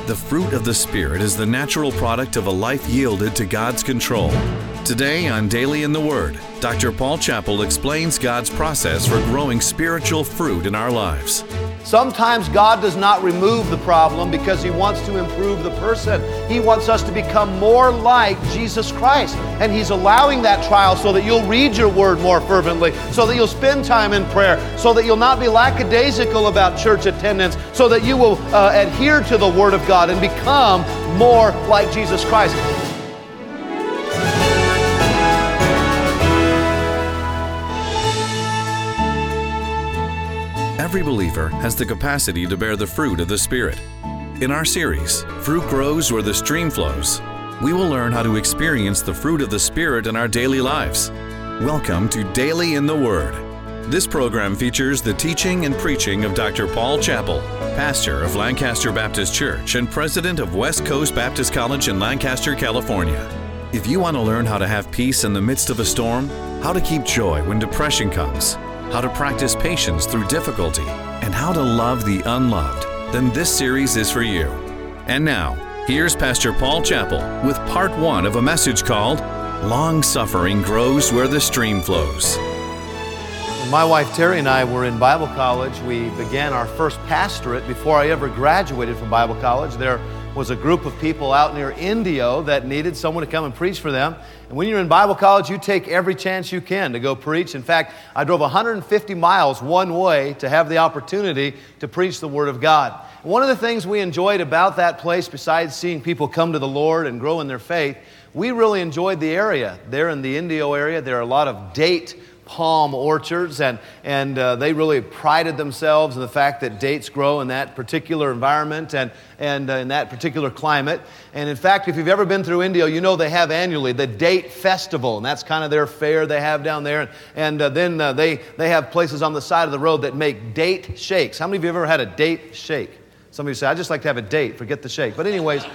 The fruit of the Spirit is the natural product of a life yielded to God's control. Today on Daily in the Word, Dr. Paul Chappell explains God's process for growing spiritual fruit in our lives. Sometimes God does not remove the problem because He wants to improve the person. He wants us to become more like Jesus Christ. And He's allowing that trial so that you'll read your Word more fervently, so that you'll spend time in prayer, so that you'll not be lackadaisical about church attendance, so that you will adhere to the Word of God and become more like Jesus Christ. Every believer has the capacity to bear the fruit of the Spirit. In our series, Fruit Grows Where the Stream Flows, we will learn how to experience the fruit of the Spirit in our daily lives. Welcome to Daily in the Word. This program features the teaching and preaching of Dr. Paul Chappell, pastor of Lancaster Baptist Church and president of West Coast Baptist College in Lancaster, California. If you want to learn how to have peace in the midst of a storm, how to keep joy when depression comes, how to practice patience through difficulty, and how to love the unloved, then this series is for you. And now, here's Pastor Paul Chappell with part 1 of a message called Long Suffering Grows Where the Stream Flows. When my wife Terry and I were in Bible college, we began our first pastorate. Before I ever graduated from Bible college, there was a group of people out near Indio that needed someone to come and preach for them. And when you're in Bible college, you take every chance you can to go preach. In fact, I drove 150 miles one way to have the opportunity to preach the Word of God. And one of the things we enjoyed about that place, besides seeing people come to the Lord and grow in their faith, we really enjoyed the area. There in the Indio area, there are a lot of date palm orchards, and they really prided themselves in the fact that dates grow in that particular environment and in that particular climate. And in fact, if you've ever been through Indio, you know they have annually the Date Festival, and that's kind of their fair they have down there. And then they have places on the side of the road that make date shakes. How many of you have ever had a date shake? Some of you say, I just like to have a date, forget the shake. But anyways,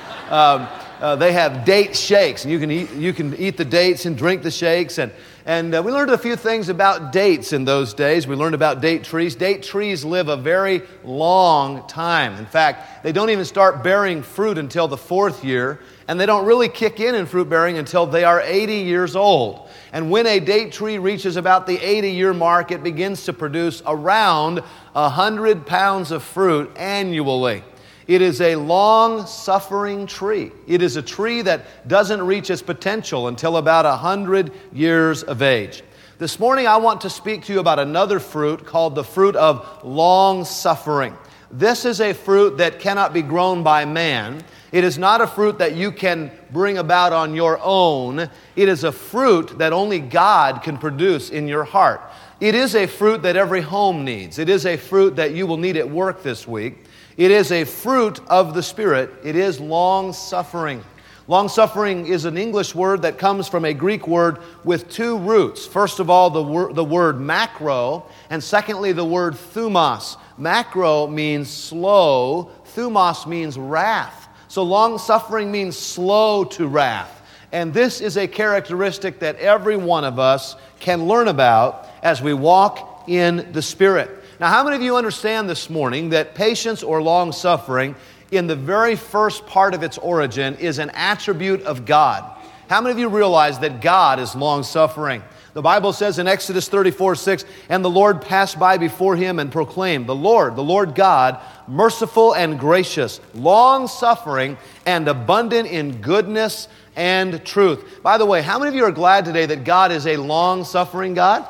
they have date shakes, and you can eat the dates and drink the shakes. And we learned a few things about dates in those days. We learned about date trees. Date trees live a very long time. In fact, they don't even start bearing fruit until the 4th year, and they don't really kick in fruit bearing until they are 80 years old. And when a date tree reaches about the 80-year mark, it begins to produce around 100 pounds of fruit annually. It is a long-suffering tree. It is a tree that doesn't reach its potential until about 100 years of age. This morning I want to speak to you about another fruit called the fruit of long-suffering. This is a fruit that cannot be grown by man. It is not a fruit that you can bring about on your own. It is a fruit that only God can produce in your heart. It is a fruit that every home needs. It is a fruit that you will need at work this week. It is a fruit of the Spirit. It is long-suffering. Long-suffering is an English word that comes from a Greek word with 2 roots. First of all, the word macro, and secondly, the word thumos. Macro means slow. Thumos means wrath. So long-suffering means slow to wrath. And this is a characteristic that every one of us can learn about as we walk in the Spirit. Now, how many of you understand this morning that patience or long-suffering in the very first part of its origin is an attribute of God? How many of you realize that God is long-suffering? The Bible says in Exodus 34:6, and the Lord passed by before him and proclaimed, the Lord God, merciful and gracious, long-suffering and abundant in goodness and truth. By the way, how many of you are glad today that God is a long-suffering God?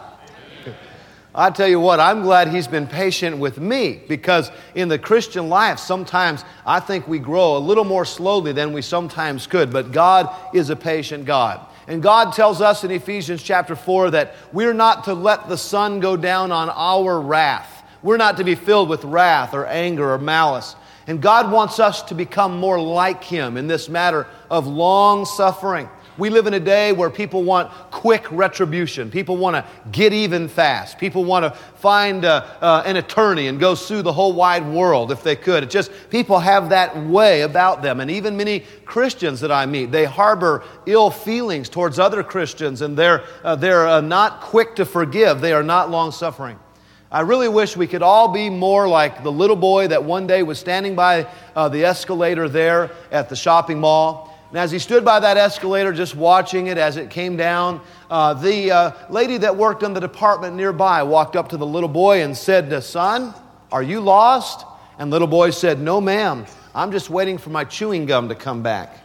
I tell you what, I'm glad He's been patient with me, because in the Christian life, sometimes I think we grow a little more slowly than we sometimes could, but God is a patient God. And God tells us in Ephesians chapter 4 that we're not to let the sun go down on our wrath. We're not to be filled with wrath or anger or malice. And God wants us to become more like Him in this matter of long suffering. We live in a day where people want quick retribution. People want to get even fast. People want to find an attorney and go sue the whole wide world if they could. It's just people have that way about them. And even many Christians that I meet, they harbor ill feelings towards other Christians, and they're not quick to forgive. They are not long-suffering. I really wish we could all be more like the little boy that one day was standing by the escalator there at the shopping mall. And as he stood by that escalator just watching it as it came down, the lady that worked in the department nearby walked up to the little boy and said, "Son, are you lost?" And little boy said, "No, ma'am. I'm just waiting for my chewing gum to come back."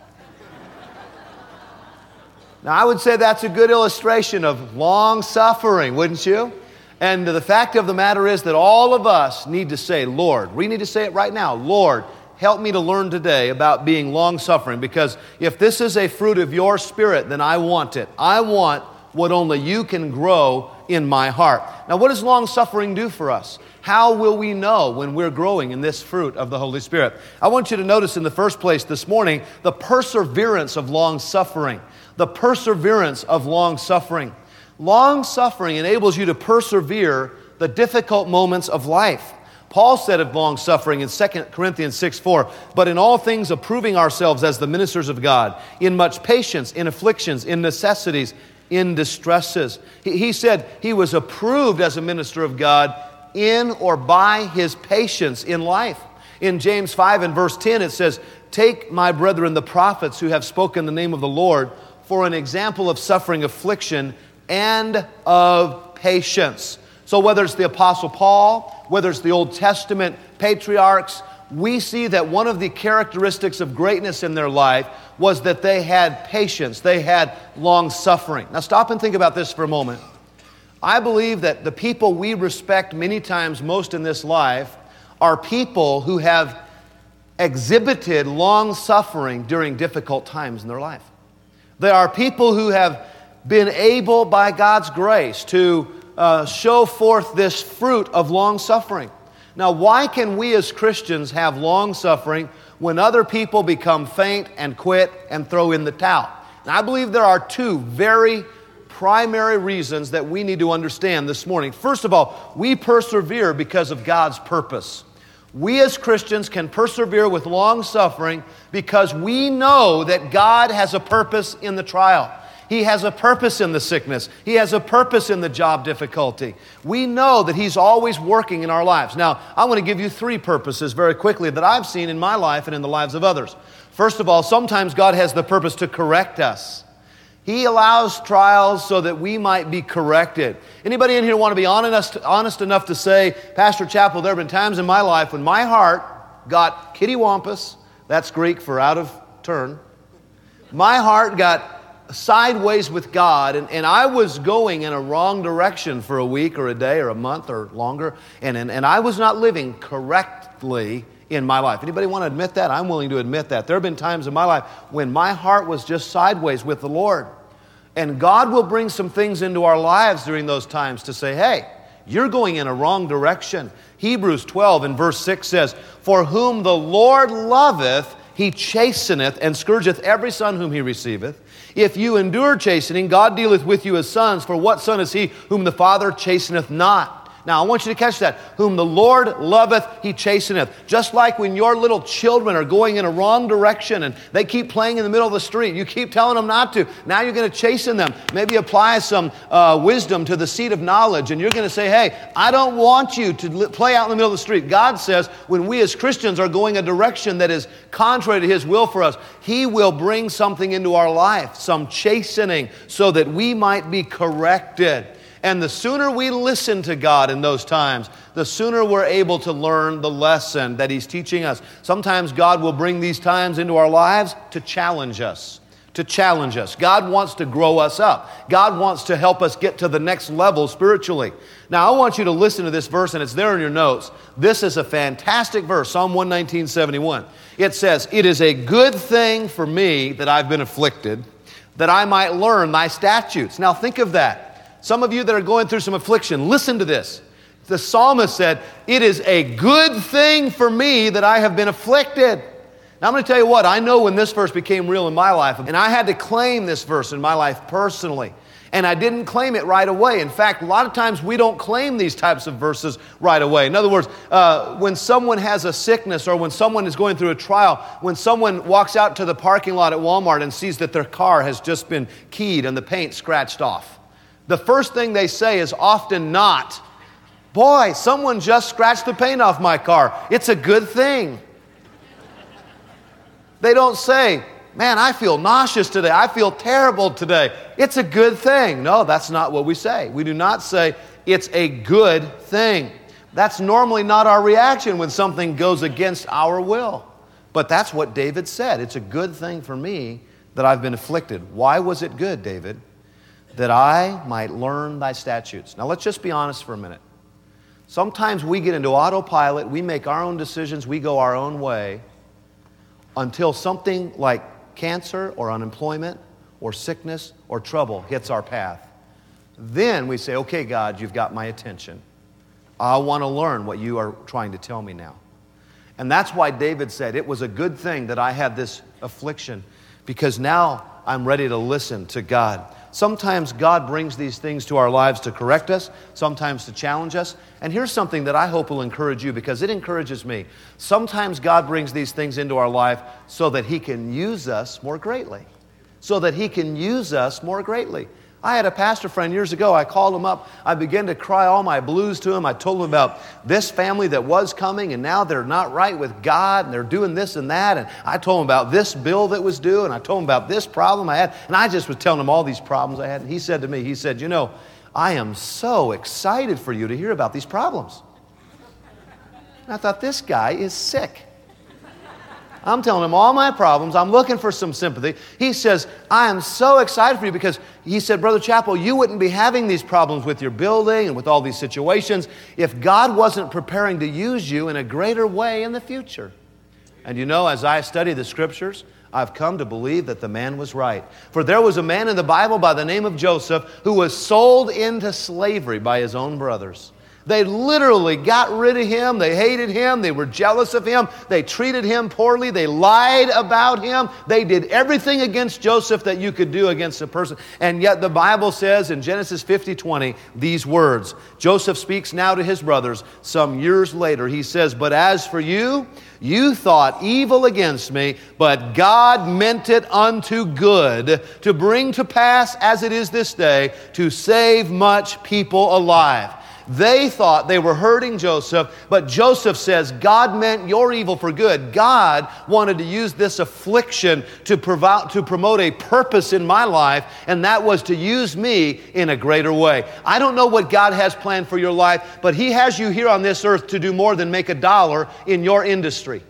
Now, I would say that's a good illustration of long suffering, wouldn't you? And the fact of the matter is that all of us need to say, Lord, we need to say it right now, Lord, help me to learn today about being long-suffering, because if this is a fruit of your Spirit, then I want it. I want what only you can grow in my heart. Now, what does long-suffering do for us? How will we know when we're growing in this fruit of the Holy Spirit? I want you to notice in the first place this morning the perseverance of long-suffering. The perseverance of long-suffering. Long-suffering enables you to persevere the difficult moments of life. Paul said of long-suffering in 2 Corinthians 6:4, "But in all things approving ourselves as the ministers of God, in much patience, in afflictions, in necessities, in distresses." He said he was approved as a minister of God in or by his patience in life. In James 5 and verse 10 it says, "Take my brethren the prophets who have spoken the name of the Lord for an example of suffering, affliction, and of patience." So whether it's the Apostle Paul, whether it's the Old Testament patriarchs, we see that one of the characteristics of greatness in their life was that they had patience, they had long suffering. Now stop and think about this for a moment. I believe that the people we respect many times most in this life are people who have exhibited long suffering during difficult times in their life. They are people who have been able, by God's grace, to show forth this fruit of long suffering. Now, why can we as Christians have long suffering when other people become faint and quit and throw in the towel? Now, I believe there are two very primary reasons that we need to understand this morning. First of all, we persevere because of God's purpose. We as Christians can persevere with long suffering because we know that God has a purpose in the trial. He has a purpose in the sickness. He has a purpose in the job difficulty. We know that He's always working in our lives. Now, I want to give you three purposes very quickly that I've seen in my life and in the lives of others. First of all, sometimes God has the purpose to correct us. He allows trials so that we might be corrected. Anybody in here want to be honest enough to say, Pastor Chappell, there have been times in my life when my heart got kittywampus, that's Greek for out of turn. My heart got sideways with God, and I was going in a wrong direction for a week or a day or a month or longer, and I was not living correctly in my life. Anybody want to admit that? I'm willing to admit that. There have been times in my life when my heart was just sideways with the Lord. And God will bring some things into our lives during those times to say, hey, you're going in a wrong direction. Hebrews 12 and verse 6 says, "For whom the Lord loveth, He chasteneth, and scourgeth every son whom He receiveth. If you endure chastening, God dealeth with you as sons. For what son is he whom the Father chasteneth not?" Now, I want you to catch that. Whom the Lord loveth, He chasteneth. Just like when your little children are going in a wrong direction and they keep playing in the middle of the street, you keep telling them not to. Now you're going to chasten them. Maybe apply some wisdom to the seed of knowledge, and you're going to say, hey, I don't want you to play out in the middle of the street. God says when we as Christians are going a direction that is contrary to His will for us, He will bring something into our life, some chastening, so that we might be corrected. And the sooner we listen to God in those times, the sooner we're able to learn the lesson that He's teaching us. Sometimes God will bring these times into our lives to challenge us. To challenge us. God wants to grow us up. God wants to help us get to the next level spiritually. Now, I want you to listen to this verse, and it's there in your notes. This is a fantastic verse, Psalm 119:71. It says, "It is a good thing for me that I've been afflicted, that I might learn thy statutes." Now, think of that. Some of you that are going through some affliction, listen to this. The psalmist said, "It is a good thing for me that I have been afflicted." Now I'm going to tell you what, I know when this verse became real in my life, and I had to claim this verse in my life personally. And I didn't claim it right away. In fact, a lot of times we don't claim these types of verses right away. In other words, when someone has a sickness or when someone is going through a trial, when someone walks out to the parking lot at Walmart and sees that their car has just been keyed and the paint scratched off, the first thing they say is often not, Boy, someone just scratched the paint off my car. It's a good thing. They don't say, man, I feel nauseous today. I feel terrible today. It's a good thing. No, that's not what we say. We do not say it's a good thing. That's normally not our reaction when something goes against our will. But that's what David said. It's a good thing for me that I've been afflicted. Why was it good, David? That I might learn thy statutes. Now let's just be honest for a minute. Sometimes we get into autopilot, we make our own decisions, we go our own way until something like cancer or unemployment or sickness or trouble hits our path. Then we say, okay, God, you've got my attention. I want to learn what you are trying to tell me now. And that's why David said, it was a good thing that I had this affliction because now I'm ready to listen to God. Sometimes God brings these things to our lives to correct us, sometimes to challenge us. And here's something that I hope will encourage you because it encourages me. Sometimes God brings these things into our life so that He can use us more greatly. So that He can use us more greatly. I had a pastor friend years ago. I called him up. I began to cry all my blues to him. I told him about this family that was coming and now they're not right with God and they're doing this and that. And I told him about this bill that was due and I told him about this problem I had. And I just was telling him all these problems I had. And he said to me, he said, you know, I am so excited for you to hear about these problems. And I thought, this guy is sick. I'm telling him all my problems. I'm looking for some sympathy. He says, I am so excited for you because he said, Brother Chappell, you wouldn't be having these problems with your building and with all these situations if God wasn't preparing to use you in a greater way in the future. And you know, as I study the Scriptures, I've come to believe that the man was right. For there was a man in the Bible by the name of Joseph who was sold into slavery by his own brothers. They literally got rid of him. They hated him. They were jealous of him. They treated him poorly. They lied about him. They did everything against Joseph that you could do against a person. And yet the Bible says in Genesis 50:20 these words. Joseph speaks now to his brothers some years later. He says, but as for you, you thought evil against me, but God meant it unto good to bring to pass as it is this day to save much people alive. They thought they were hurting Joseph, but Joseph says, God meant your evil for good. God wanted to use this affliction to promote a purpose in my life, and that was to use me in a greater way. I don't know what God has planned for your life, but He has you here on this earth to do more than make $1 in your industry.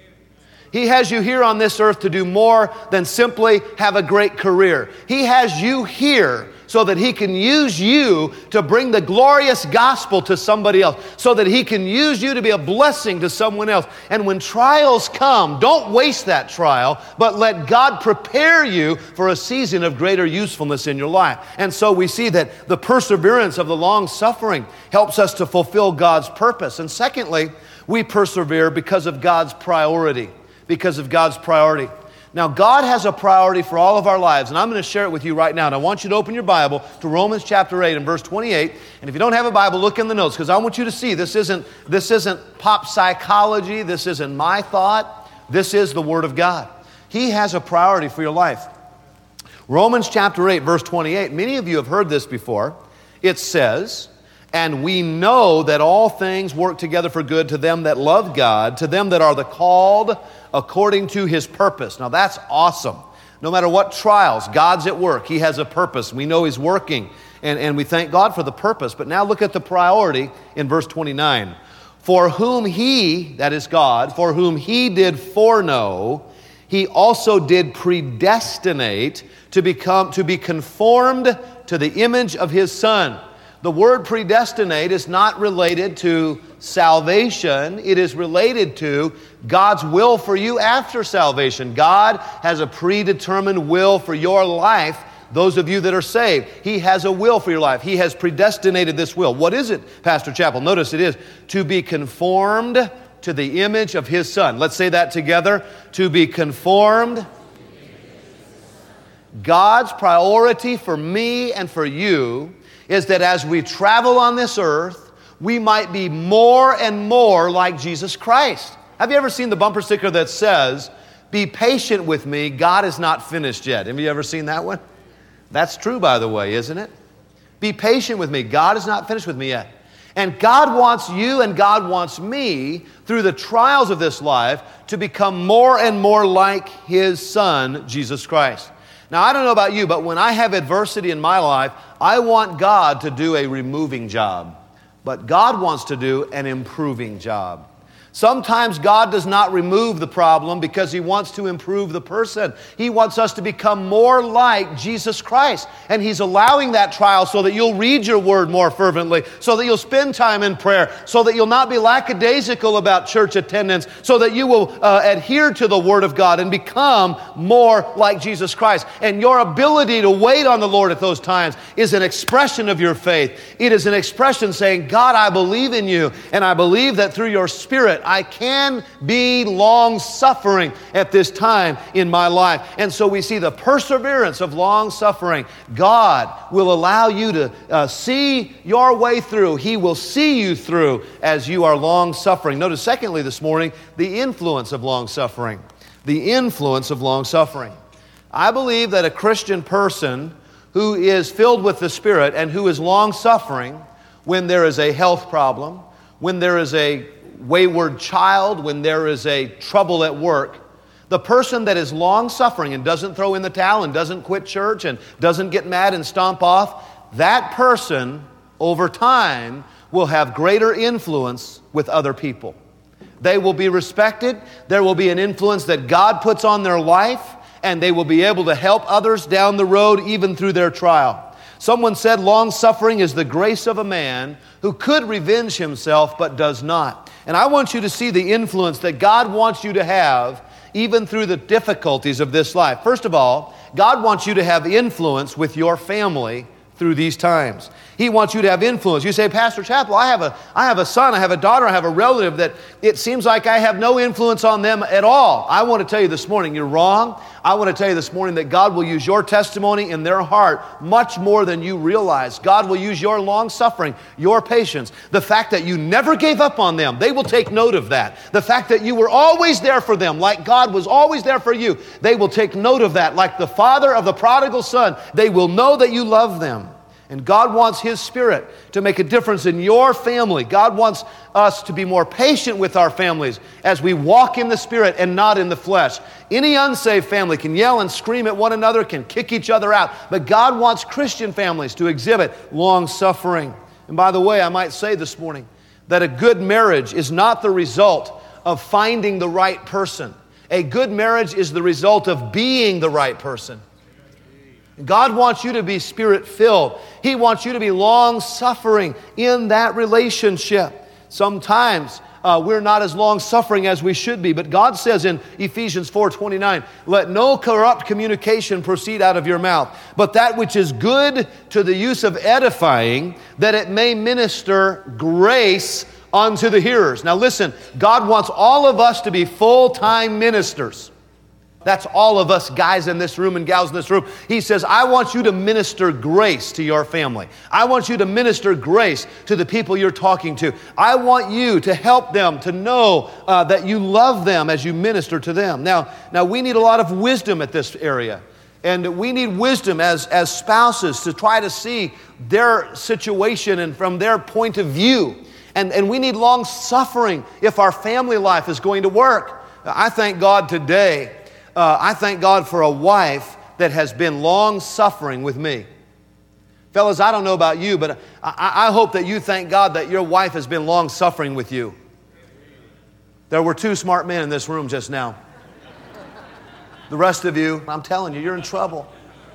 He has you here on this earth to do more than simply have a great career. He has you here so that He can use you to bring the glorious gospel to somebody else, so that He can use you to be a blessing to someone else. And when trials come, don't waste that trial, but let God prepare you for a season of greater usefulness in your life. And so we see that the perseverance of the long suffering helps us to fulfill God's purpose. And secondly, we persevere because of God's priority. Because of God's priority. Now, God has a priority for all of our lives, and I'm going to share it with you right now. And I want you to open your Bible to Romans chapter 8 and verse 28. And if you don't have a Bible, look in the notes, because I want you to see this isn't pop psychology. This isn't my thought. This is the Word of God. He has a priority for your life. Romans chapter 8, verse 28. Many of you have heard this before. It says, and we know that all things work together for good to them that love God, to them that are the called according to His purpose. Now that's awesome. No matter what trials, God's at work. He has a purpose. We know He's working. And we thank God for the purpose. But now look at the priority in verse 29. For whom He, that is God, for whom He did foreknow, He also did predestinate to be conformed to the image of His Son. The word predestinate is not related to salvation. It is related to God's will for you after salvation. God has a predetermined will for your life, those of you that are saved. He has a will for your life. He has predestinated this will. What is it, Pastor Chappell? Notice it is to be conformed to the image of His Son. Let's say that together. To be conformed. God's priority for me and for you is that as we travel on this earth, we might be more and more like Jesus Christ. Have you ever seen the bumper sticker that says, be patient with me, God is not finished yet? Have you ever seen that one? That's true, by the way, isn't it? Be patient with me, God is not finished with me yet. And God wants you and God wants me, through the trials of this life, to become more and more like His Son, Jesus Christ. Now, I don't know about you, but when I have adversity in my life, I want God to do a removing job. But God wants to do an improving job. Sometimes God does not remove the problem because He wants to improve the person. He wants us to become more like Jesus Christ. And He's allowing that trial so that you'll read your Word more fervently, so that you'll spend time in prayer, so that you'll not be lackadaisical about church attendance, so that you will adhere to the Word of God and become more like Jesus Christ. And your ability to wait on the Lord at those times is an expression of your faith. It is an expression saying, God, I believe in You, and I believe that through Your Spirit, I can be long-suffering at this time in my life. And so we see the perseverance of long-suffering. God will allow you to see your way through. He will see you through as you are long-suffering. Notice, secondly, this morning, the influence of long-suffering. The influence of long-suffering. I believe that a Christian person who is filled with the Spirit and who is long-suffering when there is a health problem, when there is a wayward child, when there is a trouble at work, the person that is long-suffering and doesn't throw in the towel and doesn't quit church and doesn't get mad and stomp off, that person over time will have greater influence with other people. They will be respected. There will be an influence that God puts on their life, and they will be able to help others down the road even through their trial. Someone said long-suffering is the grace of a man who could revenge himself but does not. And I want you to see the influence that God wants you to have even through the difficulties of this life. First of all, God wants you to have influence with your family through these times. He wants you to have influence. You say, Pastor Chappell, I have a son, I have a daughter, I have a relative that it seems like I have no influence on them at all. I want to tell you this morning, you're wrong. I want to tell you this morning that God will use your testimony in their heart much more than you realize. God will use your long-suffering, your patience, the fact that you never gave up on them. They will take note of that. The fact that you were always there for them, like God was always there for you. They will take note of that. Like the father of the prodigal son, they will know that you love them. And God wants His Spirit to make a difference in your family. God wants us to be more patient with our families as we walk in the Spirit and not in the flesh. Any unsaved family can yell and scream at one another, can kick each other out. But God wants Christian families to exhibit long-suffering. And by the way, I might say this morning that a good marriage is not the result of finding the right person. A good marriage is the result of being the right person. God wants you to be Spirit-filled. He wants you to be long-suffering in that relationship. Sometimes we're not as long-suffering as we should be, but God says in Ephesians 4:29, let no corrupt communication proceed out of your mouth, but that which is good to the use of edifying, that it may minister grace unto the hearers. Now listen, God wants all of us to be full-time ministers. That's all of us guys in this room and gals in this room. He says, I want you to minister grace to your family. I want you to minister grace to the people you're talking to. I want you to help them to know that you love them as you minister to them. Now we need a lot of wisdom at this area. And we need wisdom as spouses to try to see their situation and from their point of view. And we need long suffering if our family life is going to work. I thank God today. I thank God for a wife that has been long-suffering with me. Fellas, I don't know about you, but I hope that you thank God that your wife has been long-suffering with you. There were two smart men in this room just now. The rest of you, I'm telling you, you're in trouble.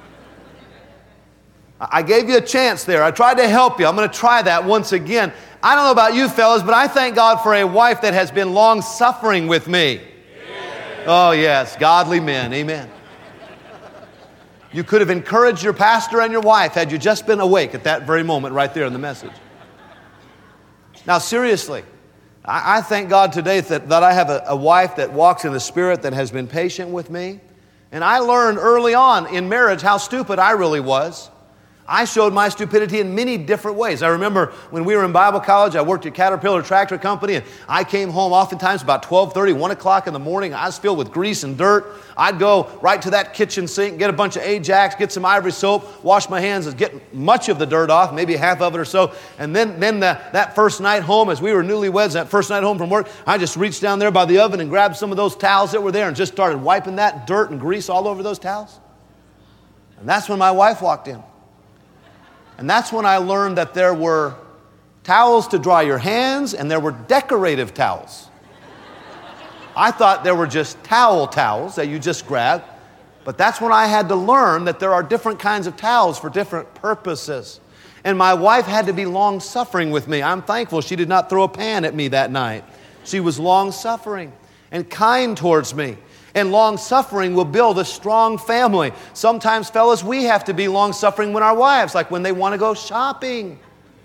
I gave you a chance there. I tried to help you. I'm going to try that once again. I don't know about you fellas, but I thank God for a wife that has been long-suffering with me. Oh yes, godly men, amen. You could have encouraged your pastor and your wife had you just been awake at that very moment right there in the message. Now seriously, I thank God today that I have a wife that walks in the Spirit that has been patient with me. And I learned early on in marriage how stupid I really was. I showed my stupidity in many different ways. I remember when we were in Bible college, I worked at Caterpillar Tractor Company, and I came home oftentimes about 12:30, 1 o'clock in the morning. I was filled with grease and dirt. I'd go right to that kitchen sink, get a bunch of Ajax, get some Ivory soap, wash my hands and get much of the dirt off, maybe half of it or so. And then that first night home, as we were newlyweds, that first night home from work, I just reached down there by the oven and grabbed some of those towels that were there and just started wiping that dirt and grease all over those towels. And that's when my wife walked in. And that's when I learned that there were towels to dry your hands and there were decorative towels. I thought there were just towels that you just grab. But that's when I had to learn that there are different kinds of towels for different purposes. And my wife had to be long-suffering with me. I'm thankful she did not throw a pan at me that night. She was long-suffering and kind towards me. And long-suffering will build a strong family. Sometimes, fellas, we have to be long-suffering with our wives, like when they want to go shopping.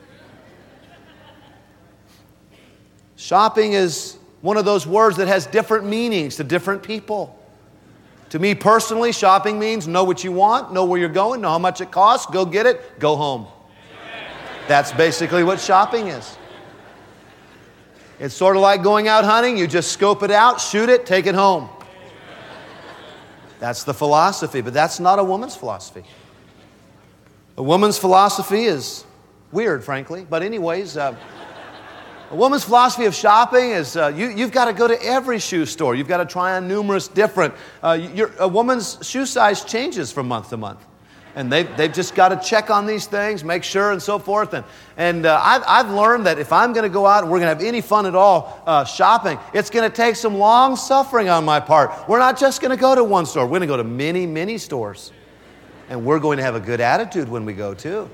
Shopping is one of those words that has different meanings to different people. To me personally, shopping means know what you want, know where you're going, know how much it costs, go get it, go home. That's basically what shopping is. It's sort of like going out hunting. You just scope it out, shoot it, take it home. That's the philosophy, but that's not a woman's philosophy. A woman's philosophy is weird, frankly. But anyways, a woman's philosophy of shopping is you've got to go to every shoe store. You've got to try on numerous different. A woman's shoe size changes from month to month. And they've just got to check on these things, make sure and so forth. And I've learned that if I'm going to go out and we're going to have any fun at all shopping, it's going to take some long suffering on my part. We're not just going to go to one store. We're going to go to many, many stores. And we're going to have a good attitude when we go too.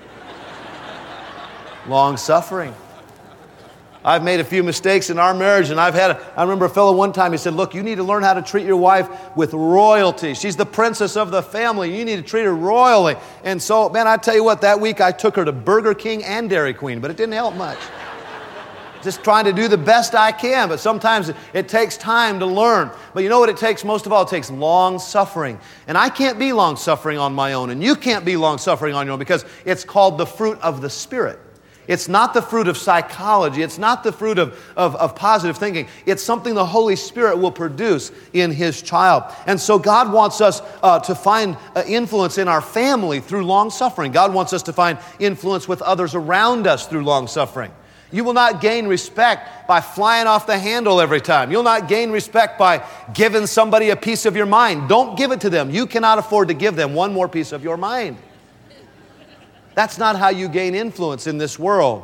Long suffering. I've made a few mistakes in our marriage, and I remember a fellow one time, he said, look, you need to learn how to treat your wife with royalty. She's the princess of the family. You need to treat her royally. And so, man, I tell you what, that week I took her to Burger King and Dairy Queen, but it didn't help much. Just trying to do the best I can, but sometimes it takes time to learn. But you know what it takes most of all? It takes long suffering. And I can't be long suffering on my own, and you can't be long suffering on your own because it's called the fruit of the Spirit. It's not the fruit of psychology. It's not the fruit of positive thinking. It's something the Holy Spirit will produce in His child. And so God wants us to find influence in our family through long suffering. God wants us to find influence with others around us through long suffering. You will not gain respect by flying off the handle every time. You'll not gain respect by giving somebody a piece of your mind. Don't give it to them. You cannot afford to give them one more piece of your mind. That's not how you gain influence in this world.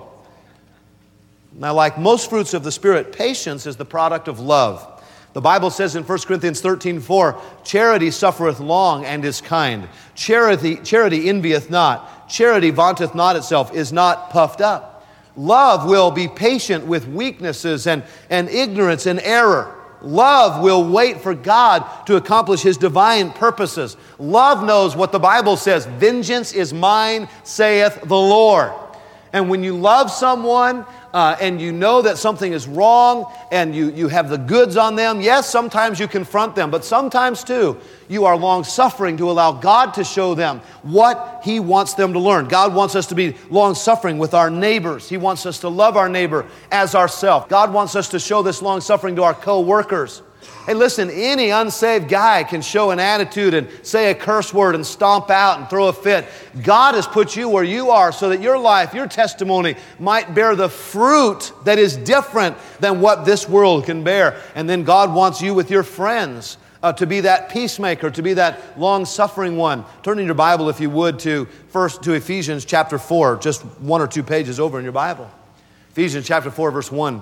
Now, like most fruits of the Spirit, patience is the product of love. The Bible says in 1 Corinthians 13:4, charity suffereth long and is kind. Charity envieth not. Charity vaunteth not itself, is not puffed up. Love will be patient with weaknesses and ignorance and error. Love will wait for God to accomplish His divine purposes. Love knows what the Bible says. Vengeance is mine, saith the Lord. And when you love someone and you know that something is wrong and you have the goods on them, yes, sometimes you confront them, but sometimes too, you are long-suffering to allow God to show them what He wants them to learn. God wants us to be long-suffering with our neighbors. He wants us to love our neighbor as ourselves. God wants us to show this long-suffering to our co-workers. Hey, listen, any unsaved guy can show an attitude and say a curse word and stomp out and throw a fit. God has put you where you are so that your life, your testimony might bear the fruit that is different than what this world can bear. And then God wants you with your friends to be that peacemaker, to be that long-suffering one. Turn in your Bible, if you would, to Ephesians chapter 4, just one or two pages over in your Bible. Ephesians chapter 4, verse 1.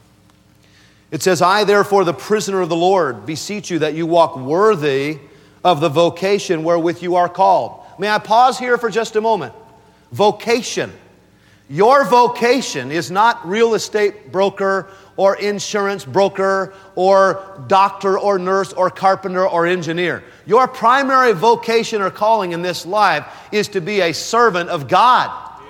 It says, I, therefore, the prisoner of the Lord, beseech you that you walk worthy of the vocation wherewith you are called. May I pause here for just a moment? Vocation. Your vocation is not real estate broker or insurance broker or doctor or nurse or carpenter or engineer. Your primary vocation or calling in this life is to be a servant of God.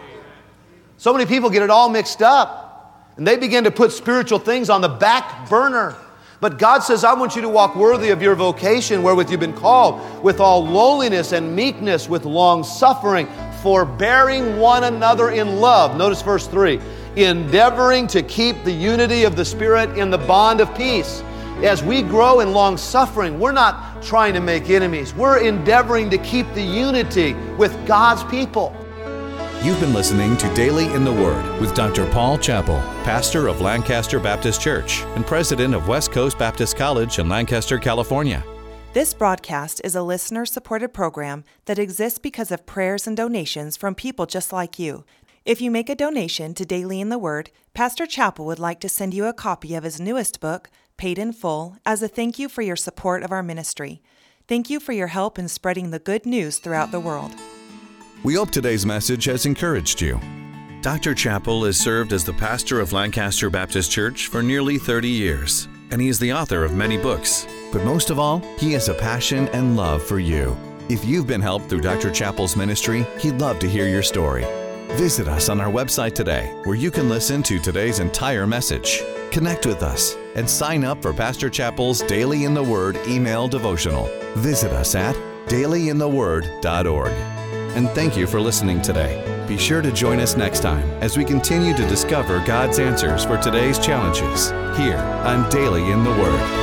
So many people get it all mixed up. And they begin to put spiritual things on the back burner. But God says, I want you to walk worthy of your vocation wherewith you've been called, with all lowliness and meekness, with long suffering, forbearing one another in love. Notice verse 3. Endeavoring to keep the unity of the Spirit in the bond of peace. As we grow in long suffering, we're not trying to make enemies. We're endeavoring to keep the unity with God's people. You've been listening to Daily in the Word with Dr. Paul Chappell, pastor of Lancaster Baptist Church and president of West Coast Baptist College in Lancaster, California. This broadcast is a listener-supported program that exists because of prayers and donations from people just like you. If you make a donation to Daily in the Word, Pastor Chappell would like to send you a copy of his newest book, Paid in Full, as a thank you for your support of our ministry. Thank you for your help in spreading the good news throughout the world. We hope today's message has encouraged you. Dr. Chappell has served as the pastor of Lancaster Baptist Church for nearly 30 years, and he is the author of many books. But most of all, he has a passion and love for you. If you've been helped through Dr. Chappell's ministry, he'd love to hear your story. Visit us on our website today, where you can listen to today's entire message. Connect with us and sign up for Pastor Chappell's Daily in the Word email devotional. Visit us at dailyintheword.org. And thank you for listening today. Be sure to join us next time as we continue to discover God's answers for today's challenges here on Daily in the Word.